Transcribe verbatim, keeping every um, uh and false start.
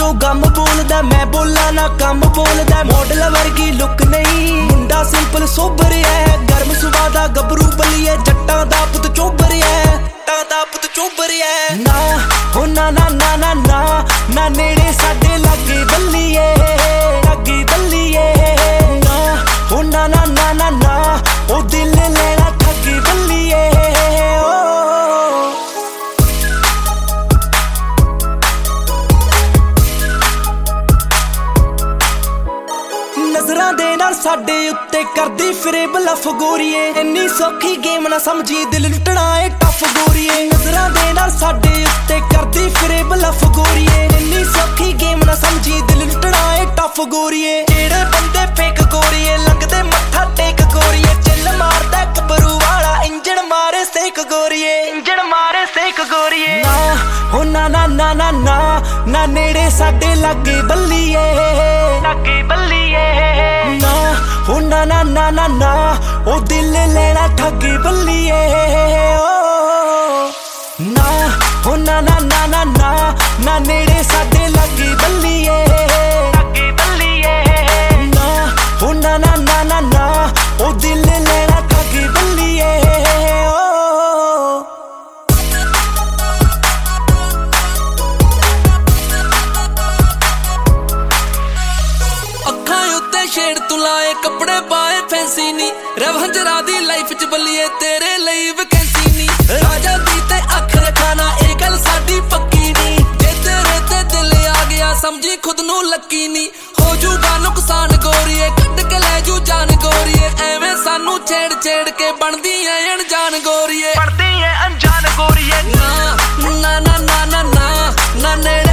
जो गम बोलदा मैं बोला ना कम बोलदा मॉडल वर्गी लुक नहीं मुंडा सिंपल सोबर है गर्म सुभा दा गबरू बलिए जट्टां दा पुत चोबर है जट्टां दा पुत चोबर है ना हो ना ना ना ना ना ना नेड़े साडे लागे बल्लीए लागे बल्लीए ना हो ना ना ना ना ना ओ दिल लेना ठगी बल्लीए नजरां दे नाल साडे उत्ते करदी फिरे बलफ गोरीए इन्नी सौखी गेम ना समझी दिल लुटना ए टफ गोरीए नजरां दे नाल साडे उत्ते करदी फिरे बलफ गोरीए इन्नी सौखी गेम ना समझी दिल लुटना ए टफ गोरीए जेड़े बंदे फेक गोरीए लगदे मत्था टेक गोरीए चिल मारदा कबरू वाला इंजन मारे सेक गोरीए इंजन मारे सेक गोरीए ना हो ना ना ना ना ना ना नेड़े साडे लागे बल्लीए लागे बल्लीए ना हो ना ना ना ना ना ओ दिल लेना ठगी बल्लीए ना हो ना ना ना ना ना ना नेड़े साडे लागे बल्लीए लागे बल्लीए ना हो ना ना ना ना ना ओ दिल लेना ठगी बल्लीए शेड तू लाए कपड़े पाए फैंसी नी रवंजरा दी लाइफ च बल्लीए तेरे लई वैकेंसी नी राजा दी ते अख रखाना ए गल साडी पक्की नी जे तेरे ते दिल आ गया समझी खुद नू लकी नी हो जूगा नुकसान गोरीए कट के ले जू जान गोरीए एवें सानू छेड़ छेड़ के बनदी है अनजान गोरीए बनदी है अनजान गोरीए ना ना ना ना ना ना